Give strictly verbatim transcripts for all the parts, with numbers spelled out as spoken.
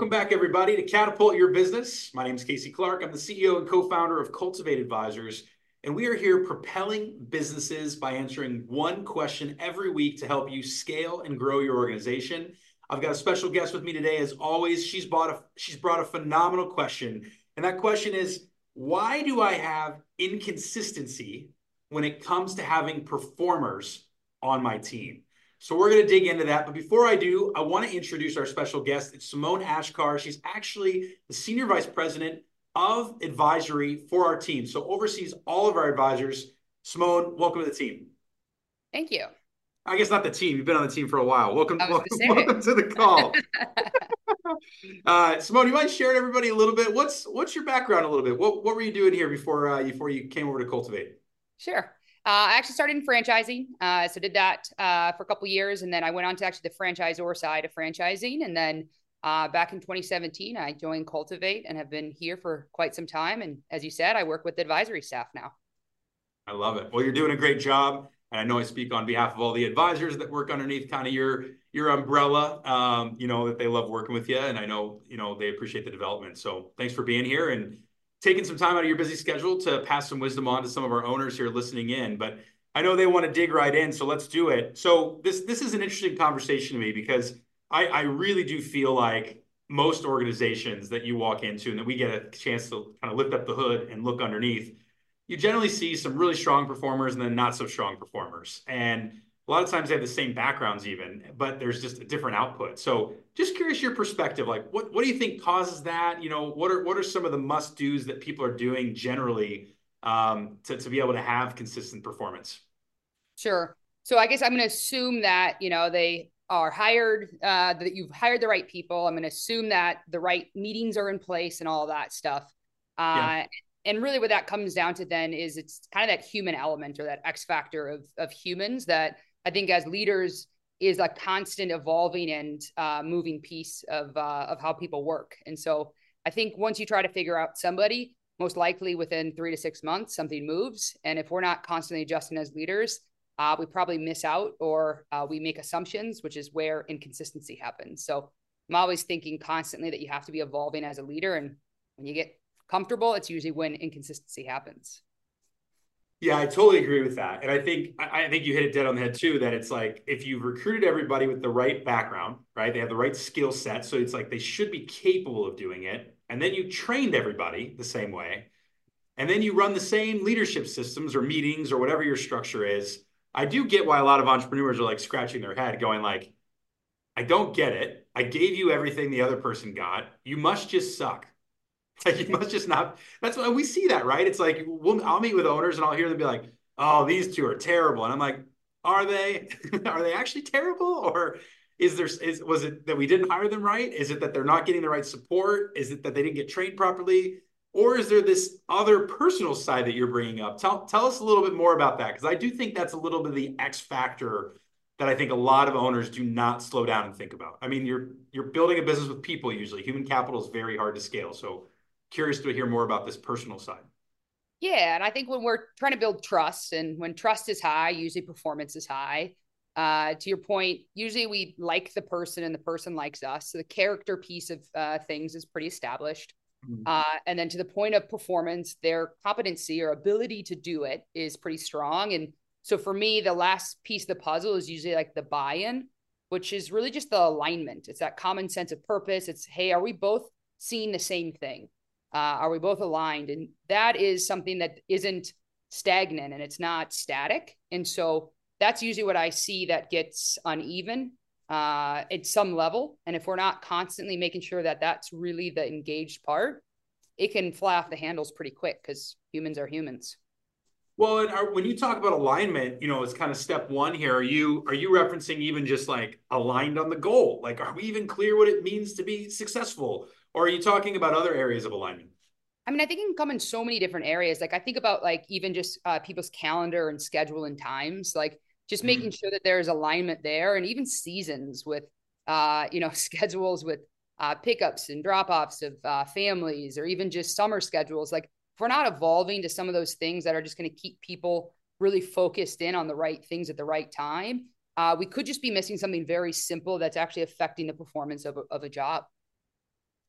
Welcome back, everybody, to Catapult Your Business. My name is Casey Clark. I'm the C E O and co-founder of Cultivate Advisors, and we are here propelling businesses by answering one question every week to help you scale and grow your organization. I've got a special guest with me today, as always. She's brought a, she's brought a phenomenal question, and that question is, why do I have inconsistency when it comes to having performers on my team? So we're going to dig into that. But before I do, I want to introduce our special guest. It's Simone Ashkar. She's actually the Senior Vice President of Advisory for our team. So oversees all of our advisors. Simone, welcome to the team. Thank you. I guess not the team. You've been on the team for a while. Welcome, I was welcome, specific. welcome to the call. uh, Simone, you mind sharing everybody a little bit? What's what's your background a little bit? What what were you doing here before uh, before you came over to Cultivate? Sure. Uh, I actually started in franchising. Uh, so did that uh, for a couple of years. And then I went on to actually the franchisor side of franchising. And then uh, back in twenty seventeen, I joined Cultivate and have been here for quite some time. And as you said, I work with the advisory staff now. I love it. Well, you're doing a great job. And I know I speak on behalf of all the advisors that work underneath kind of your your umbrella, um, you know, that they love working with you. And I know, you know, they appreciate the development. So thanks for being here and taking some time out of your busy schedule to pass some wisdom on to some of our owners here listening in. But I know they want to dig right in, so let's do it. So this this is an interesting conversation to me because I, I really do feel like most organizations that you walk into and that we get a chance to kind of lift up the hood and look underneath, you generally see some really strong performers and then not so strong performers. And a lot of times they have the same backgrounds even, but there's just a different output. So just curious your perspective, like what, what do you think causes that? You know, what are what are some of the must-dos that people are doing generally um, to, to be able to have consistent performance? Sure. So I guess I'm going to assume that, you know, they are hired, uh, that you've hired the right people. I'm going to assume that the right meetings are in place and all that stuff. Yeah. Uh, and really what that comes down to then is it's kind of that human element or that X factor of, of humans that I think as leaders is a constant evolving and uh, moving piece of, uh, of how people work. And so I think once you try to figure out somebody, most likely within three to six months, something moves. And if we're not constantly adjusting as leaders, uh, we probably miss out or uh, we make assumptions, which is where inconsistency happens. So I'm always thinking constantly that you have to be evolving as a leader. And when you get comfortable, it's usually when inconsistency happens. Yeah, I totally agree with that. And I think I I think you hit it dead on the head too, that it's like if you've recruited everybody with the right background, right? They have the right skill set. So it's like they should be capable of doing it. And then you trained everybody the same way. And then you run the same leadership systems or meetings or whatever your structure is. I do get why a lot of entrepreneurs are like scratching their head, going like, I don't get it. I gave you everything the other person got. You must just suck. Like you must just not. That's why we see that, right? It's like we'll, I'll meet with owners and I'll hear them be like, "Oh, these two are terrible," and I'm like, "Are they? Are they actually terrible, or is there is was it that we didn't hire them right? Is it that they're not getting the right support? Is it that they didn't get trained properly, or is there this other personal side that you're bringing up? Tell tell us a little bit more about that because I do think that's a little bit of the X factor that I think a lot of owners do not slow down and think about. I mean, you're you're building a business with people usually. Human capital is very hard to scale, so curious to hear more about this personal side. Yeah. And I think when we're trying to build trust and when trust is high, usually performance is high. Uh, to your point, usually we like the person and the person likes us. So the character piece of uh, things is pretty established. Mm-hmm. Uh, and then to the point of performance, their competency or ability to do it is pretty strong. And so for me, the last piece of the puzzle is usually like the buy-in, which is really just the alignment. It's that common sense of purpose. It's, hey, are we both seeing the same thing? Uh, are we both aligned? And that is something that isn't stagnant and it's not static. And so that's usually what I see that gets uneven uh, at some level. And if we're not constantly making sure that that's really the engaged part, it can fly off the handles pretty quick because humans are humans. Well, and are, when you talk about alignment, you know, it's kind of step one here. Are you are you referencing even just like aligned on the goal? Like, are we even clear what it means to be successful? Or are you talking about other areas of alignment? I mean, I think it can come in so many different areas. Like I think about like even just uh, people's calendar and schedule and times, like just making Mm. sure that there's alignment there, and even seasons with, uh, you know, schedules with uh, pickups and drop offs of uh, families, or even just summer schedules. Like if we're not evolving to some of those things that are just going to keep people really focused in on the right things at the right time, uh, we could just be missing something very simple that's actually affecting the performance of a, of a job.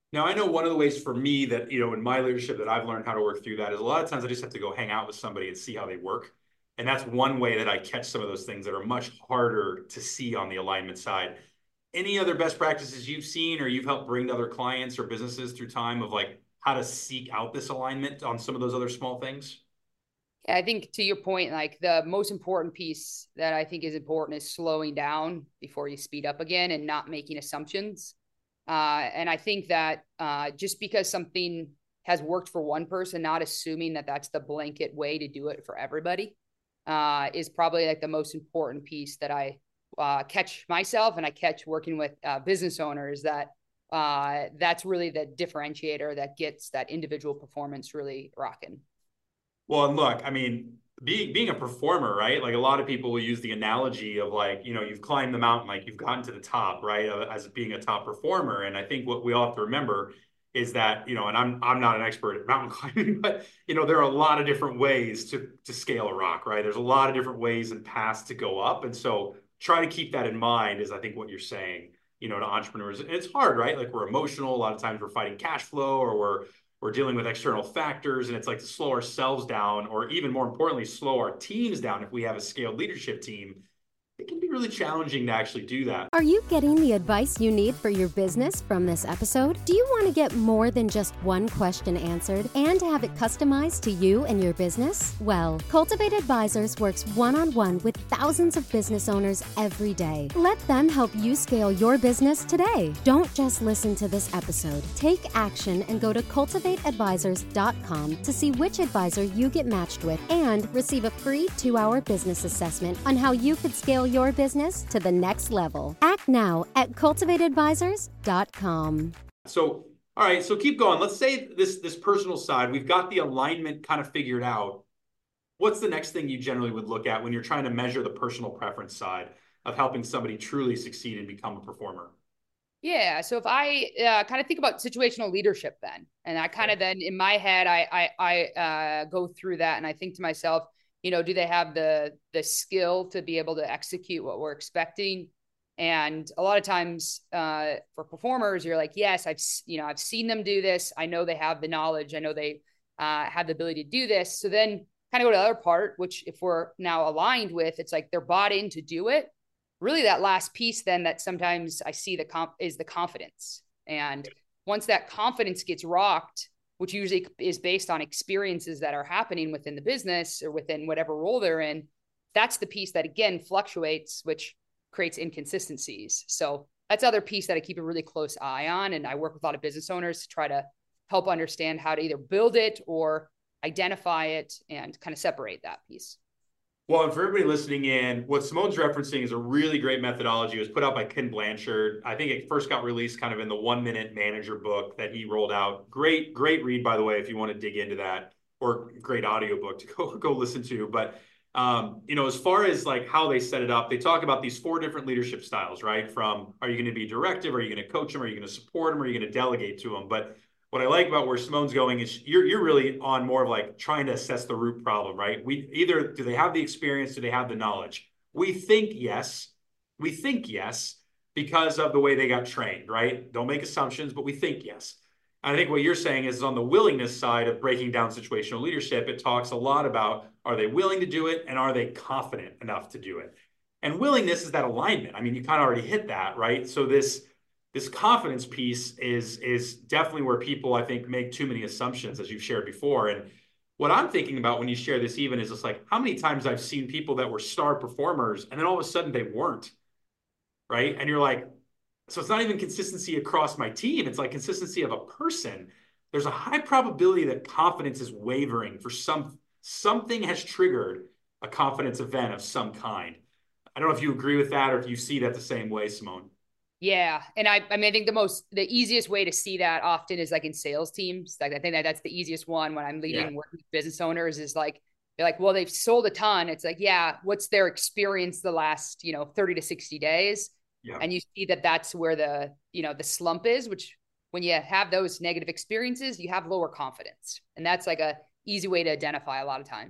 Now, I know one of the ways for me that, you know, in my leadership that I've learned how to work through that is a lot of times I just have to go hang out with somebody and see how they work. And that's one way that I catch some of those things that are much harder to see on the alignment side. Any other best practices you've seen or you've helped bring to other clients or businesses through time of like how to seek out this alignment on some of those other small things? Yeah, I think to your point, like the most important piece that I think is important is slowing down before you speed up again and not making assumptions. Uh, and I think that uh, just because something has worked for one person, not assuming that that's the blanket way to do it for everybody, uh, is probably like the most important piece that I uh, catch myself and I catch working with uh, business owners that uh, that's really the differentiator that gets that individual performance really rocking. Well, and look, I mean, being being a performer, right? Like a lot of people will use the analogy of like, you know, you've climbed the mountain, like you've gotten to the top, right? Uh, as being a top performer. And I think what we all have to remember is that, you know, and I'm I'm not an expert at mountain climbing, but you know, there are a lot of different ways to to scale a rock, right? There's a lot of different ways and paths to go up. And so try to keep that in mind is I think what you're saying, you know, to entrepreneurs. And it's hard, right? Like we're emotional. A lot of times we're fighting cash flow or we're we're dealing with external factors, and it's like to slow ourselves down, or even more importantly, slow our teams down if we have a scaled leadership team. It can be really challenging to actually do that. Are you getting the advice you need for your business from this episode? Do you want to get more than just one question answered and have it customized to you and your business? Well, Cultivate Advisors works one-on-one with thousands of business owners every day. Let them help you scale your business today. Don't just listen to this episode. Take action and go to cultivate advisors dot com to see which advisor you get matched with and receive a free two-hour business assessment on how you could scale your business to the next level. Act now at cultivate advisors dot com. So, all right, so keep going. Let's say this this personal side, we've got the alignment kind of figured out. What's the next thing you generally would look at when you're trying to measure the personal preference side of helping somebody truly succeed and become a performer? Yeah. So if I uh, kind of think about situational leadership then, and I kind of then in my head, I, I, I uh, go through that and I think to myself, you know, do they have the the skill to be able to execute what we're expecting? And a lot of times uh, for performers, you're like, yes, I've, you know, I've seen them do this. I know they have the knowledge. I know they uh, have the ability to do this. So then kind of go to the other part, which if we're now aligned with, it's like they're bought in to do it. Really that last piece then that sometimes I see the comp is the confidence. And once that confidence gets rocked, which usually is based on experiences that are happening within the business or within whatever role they're in, that's the piece that again fluctuates, which creates inconsistencies. So that's the other piece that I keep a really close eye on. And I work with a lot of business owners to try to help understand how to either build it or identify it and kind of separate that piece. Well, and for everybody listening in, what Simone's referencing is a really great methodology. It was put out by Ken Blanchard. I think it first got released kind of in the One Minute Manager book that he rolled out. Great, great read, by the way, if you want to dig into that, or great audiobook to go, go listen to. But, um, you know, as far as like how they set it up, they talk about these four different leadership styles, right? From are you going to be directive? Are you going to coach them? Are you going to support them? Are you going to delegate to them? But what I like about where Simone's going is you're you're really on more of like trying to assess the root problem, right? We either do they have the experience, do they have the knowledge? We think yes, we think yes because of the way they got trained, right? Don't make assumptions, but we think yes. And I think what you're saying is on the willingness side of breaking down situational leadership, it talks a lot about are they willing to do it and are they confident enough to do it? And willingness is that alignment. I mean, you kind of already hit that, right? So this this confidence piece is is definitely where people, I think, make too many assumptions, as you've shared before. And what I'm thinking about when you share this even is just like how many times I've seen people that were star performers and then all of a sudden they weren't, right? And you're like, so it's not even consistency across my team. It's like consistency of a person. There's a high probability that confidence is wavering for some, something has triggered a confidence event of some kind. I don't know if you agree with that or if you see that the same way, Simone. Yeah. And I, I mean, I think the most, the easiest way to see that often is like in sales teams. Like, I think that that's the easiest one when I'm leading Yeah. and working with business owners is like, they're like, well, they've sold a ton. It's like, yeah, what's their experience the last, you know, thirty to sixty days? Yeah. And you see that that's where the, you know, the slump is, which when you have those negative experiences, you have lower confidence. And that's like a easy way to identify a lot of times.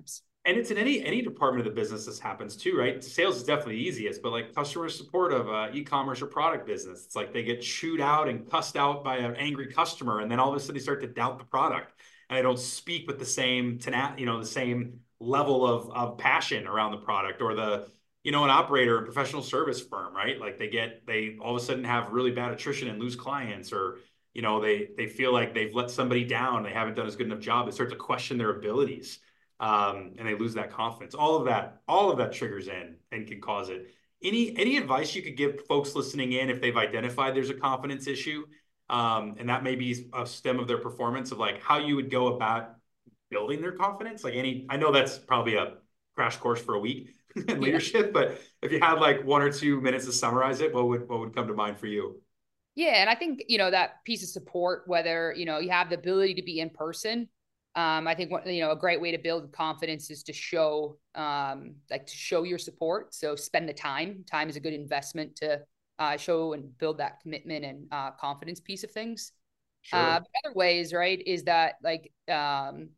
And it's in any any department of the business this happens too, right? Sales is definitely the easiest, but like customer support of uh, e-commerce or product business, it's like they get chewed out and cussed out by an angry customer, and then all of a sudden they start to doubt the product, and they don't speak with the same tena- you know, the same level of of passion around the product, or the you know, an operator, a professional service firm, right? Like they get they all of a sudden have really bad attrition and lose clients, or you know, they they feel like they've let somebody down, they haven't done as good enough job, they start to question their abilities, um, and they lose that confidence. All of that, all of that triggers in and can cause it. Any any advice you could give folks listening in if they've identified there's a confidence issue, um, and that may be a stem of their performance, of like how you would go about building their confidence? Like any, I know that's probably a crash course for a week in Yeah. leadership, but if you had like one or two minutes to summarize it, what would what would come to mind for you? Yeah, and I think, you know, that piece of support, whether, you know, you have the ability to be in person, um, I think what, you know, a great way to build confidence is to show, um, like to show your support. So spend the time. Time is a good investment to uh, show and build that commitment and uh, confidence piece of things. Uh, Sure. but other ways, right, is that like um,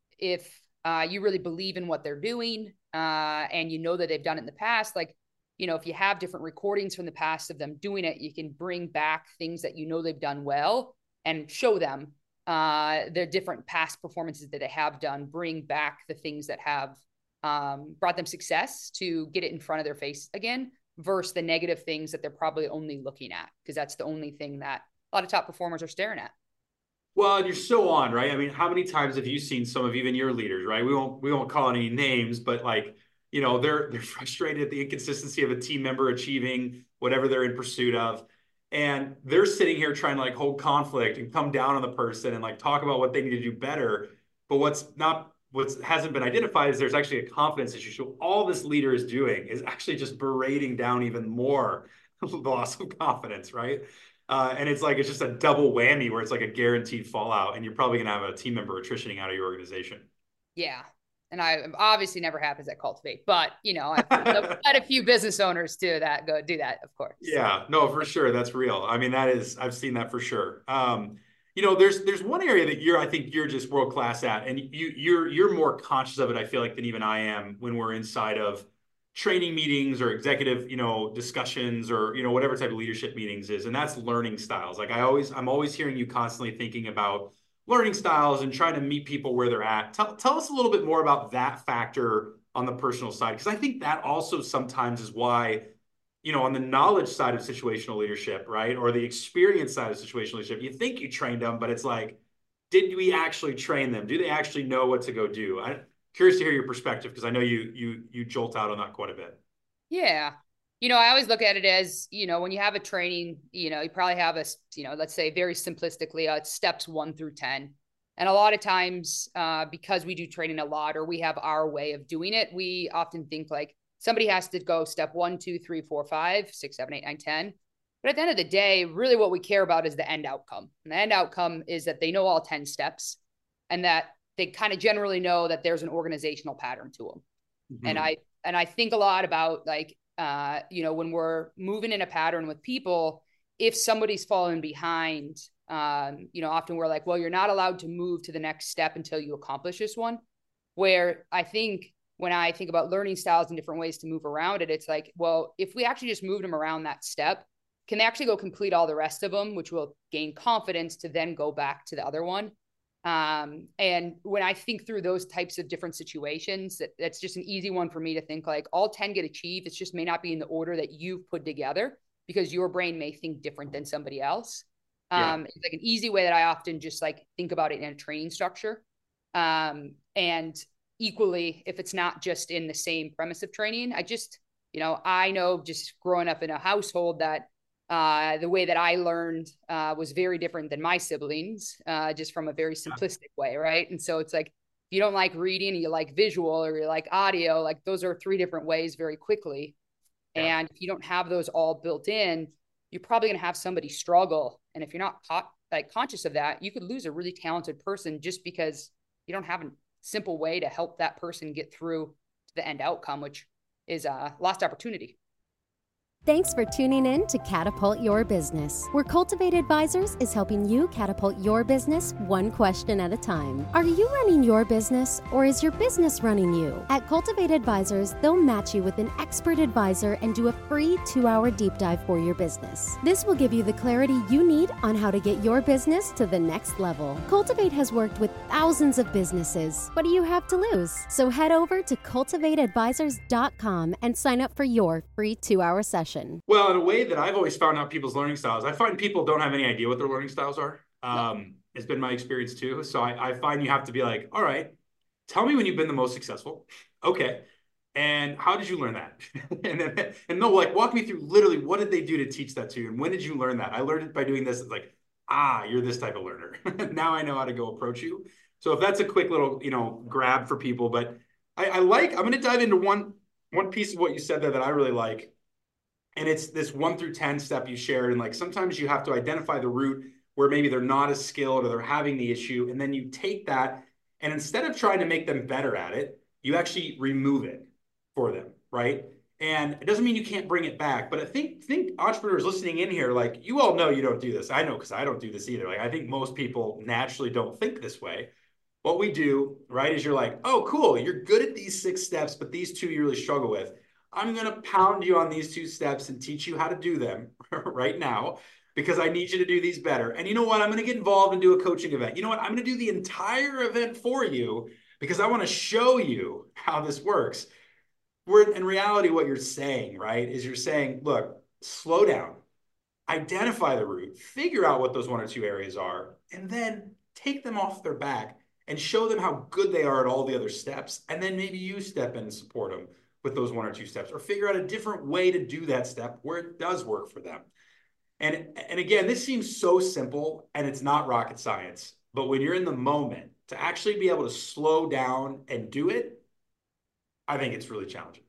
if uh, you really believe in what they're doing, uh, and you know that they've done it in the past, like, you know, if you have different recordings from the past of them doing it, you can bring back things that you know they've done well and show them uh, their different past performances that they have done. Bring back the things that have um, brought them success to get it in front of their face again, versus the negative things that they're probably only looking at, because that's the only thing that a lot of top performers are staring at. Well, and you're so on, right? I mean, how many times have you seen some of even your leaders, right? We won't we won't call any names, but like, you know, they're they're frustrated at the inconsistency of a team member achieving whatever they're in pursuit of. And they're sitting here trying to like hold conflict and come down on the person and like talk about what they need to do better. But what's not what hasn't been identified is there's actually a confidence issue. So all this leader is doing is actually just berating down even more loss of confidence, right? Uh, and it's like it's just a double whammy where it's like a guaranteed fallout, and you're probably going to have a team member attritioning out of your organization. Yeah. And I obviously never happens at Cultivate, but you know, I've had a few business owners too that go do that, of course. Yeah, no, for sure, that's real. I mean, that is I've seen that for sure. Um, you know, there's there's one area that you're I think you're just world class at, and you you're you're more conscious of it, I feel like, than even I am when we're inside of training meetings or executive, you know, discussions, or you know whatever type of leadership meetings is, and that's learning styles. Like I always I'm always hearing you constantly thinking about learning styles and trying to meet people where they're at. Tell, tell us a little bit more about that factor on the personal side, because I think that also sometimes is why, you know, on the knowledge side of situational leadership, right? Or the experience side of situational leadership, you think you trained them, but it's like, did we actually train them? Do they actually know what to go do? I'm curious to hear your perspective, because I know you you you jolt out on that quite a bit. Yeah. You know, I always look at it as, you know, when you have a training, you know, you probably have a, you know, let's say very simplistically, uh, steps one through ten. And a lot of times, uh, because we do training a lot, or we have our way of doing it, we often think like somebody has to go step one, two, three, four, five, six, seven, eight, nine, ten. But at the end of the day, really what we care about is the end outcome. And the end outcome is that they know all ten steps, and that they kind of generally know that there's an organizational pattern to them. And Mm-hmm. I and I think a lot about like uh, you know, when we're moving in a pattern with people, if somebody's falling behind, um, you know, often we're like, well, you're not allowed to move to the next step until you accomplish this one. Where I think when I think about learning styles and different ways to move around it, it's like, well, if we actually just moved them around that step, can they actually go complete all the rest of them, which will gain confidence to then go back to the other one. Um, and when I think through those types of different situations, that, that's just an easy one for me to think like all ten get achieved. It's just may not be in the order that you've put together, because your brain may think different than somebody else. Yeah. Um, it's like an easy way that I often just like think about it in a training structure. Um, and equally, if it's not just in the same premise of training, I just, you know, I know just growing up in a household that uh, the way that I learned uh, was very different than my siblings, uh, just from a very simplistic way, right? And so it's like, if you don't like reading, you like visual, or you like audio, like those are three different ways very quickly. Yeah. And if you don't have those all built in, you're probably going to have somebody struggle. And if you're not caught, like conscious of that, you could lose a really talented person just because you don't have a simple way to help that person get through to the end outcome, which is a lost opportunity. Thanks for tuning in to Catapult Your Business, where Cultivate Advisors is helping you catapult your business one question at a time. Are you running your business, or is your business running you? At Cultivate Advisors, they'll match you with an expert advisor and do a free two-hour deep dive for your business. This will give you the clarity you need on how to get your business to the next level. Cultivate has worked with thousands of businesses. What do you have to lose? So head over to cultivate advisors dot com and sign up for your free two-hour session. Well, in a way that I've always found out people's learning styles, I find people don't have any idea what their learning styles are. Um, it's been my experience too. So I, I find you have to be like, all right, tell me when you've been the most successful. Okay. And how did you learn that? and then, and no, like walk me through literally what did they do to teach that to you? And when did you learn that? I learned it by doing this. It's like, ah, you're this type of learner. Now I know how to go approach you. So if that's a quick little, you know, grab for people, but I, I like, I'm going to dive into one, one piece of what you said there that I really like. And it's this one through ten step you shared. And like, sometimes you have to identify the root where maybe they're not as skilled or they're having the issue. And then you take that, and instead of trying to make them better at it, you actually remove it for them, right? And it doesn't mean you can't bring it back, but I think, think entrepreneurs listening in here, like you all know you don't do this. I know, because I don't do this either. Like, I think most people naturally don't think this way. What we do, right, is you're like, oh, cool, you're good at these six steps, but these two you really struggle with. I'm going to pound you on these two steps and teach you how to do them right now, because I need you to do these better. And you know what? I'm going to get involved and do a coaching event. You know what? I'm going to do the entire event for you because I want to show you how this works. Where in reality, what you're saying, right, is you're saying, look, slow down, identify the root, figure out what those one or two areas are, and then take them off their back and show them how good they are at all the other steps. And then maybe you step in and support them with those one or two steps, or figure out a different way to do that step where it does work for them. And, and again, this seems so simple and it's not rocket science, but when you're in the moment, to actually be able to slow down and do it, I think it's really challenging.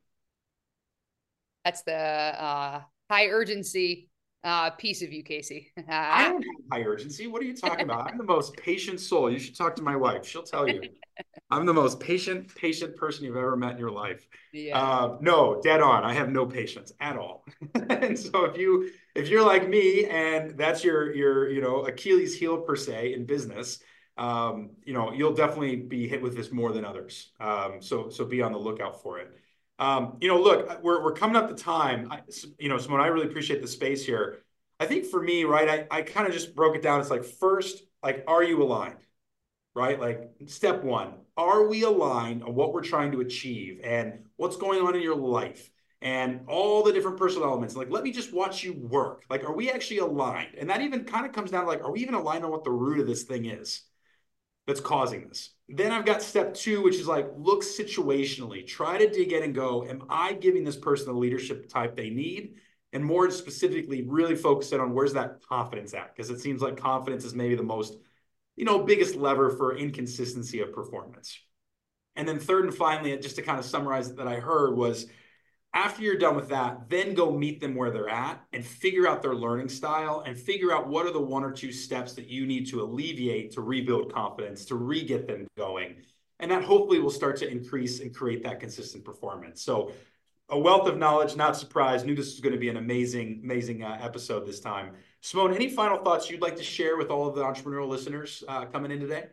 That's the uh, high urgency uh, piece of you, Casey. I don't have high urgency. What are you talking about? I'm the most patient soul. You should talk to my wife. She'll tell you. I'm the most patient, patient person you've ever met in your life. Yeah. Uh, no, dead on. I have no patience at all. And so if you, if you're like me and that's your, your, you know, Achilles heel per se in business, um, you know, you'll definitely be hit with this more than others. Um, so, so be on the lookout for it. Um, you know, look, we're, we're coming up to time. I, you know, Simone, I really appreciate the space here. I think for me, right, I, I kind of just broke it down. It's like, first, like, are you aligned? Right? Like, step one, are we aligned on what we're trying to achieve and what's going on in your life and all the different personal elements? Like, let me just watch you work. Like, are we actually aligned? And that even kind of comes down to like, are we even aligned on what the root of this thing is that's causing this? Then I've got step two, which is like, look situationally, try to dig in and go, am I giving this person the leadership type they need? And more specifically, really focus in on where's that confidence at? Because it seems like confidence is maybe the most, you know, biggest lever for inconsistency of performance. And then third and finally, just to kind of summarize that I heard was, after you're done with that, then go meet them where they're at and figure out their learning style and figure out what are the one or two steps that you need to alleviate to rebuild confidence, to re-get them going. And that hopefully will start to increase and create that consistent performance. So a wealth of knowledge, not surprised. Knew this was going to be an amazing, amazing uh, episode this time. Simone, any final thoughts you'd like to share with all of the entrepreneurial listeners uh, coming in today?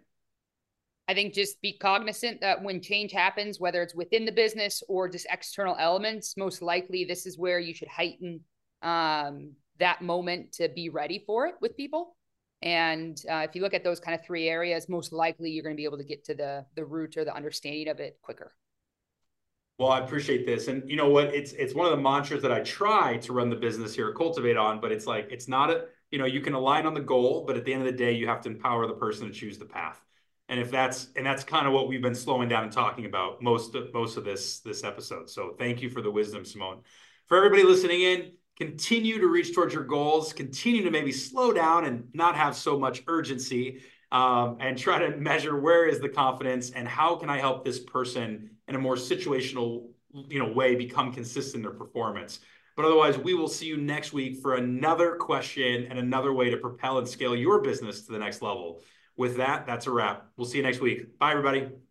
I think just be cognizant that when change happens, whether it's within the business or just external elements, most likely this is where you should heighten um, that moment to be ready for it with people. And uh, if you look at those kind of three areas, most likely you're going to be able to get to the, the root or the understanding of it quicker. Well, I appreciate this. And you know what? It's it's one of the mantras that I try to run the business here at Cultivate on, but it's like, it's not a, you know, you can align on the goal, but at the end of the day, you have to empower the person to choose the path. And if that's, and that's kind of what we've been slowing down and talking about most of, most of this, this episode. So thank you for the wisdom, Simone. For everybody listening in, continue to reach towards your goals, continue to maybe slow down and not have so much urgency, um, and try to measure where is the confidence and how can I help this person in a more situational, you know, way become consistent in their performance. But otherwise, we will see you next week for another question and another way to propel and scale your business to the next level. With that, that's a wrap. We'll see you next week. Bye, everybody.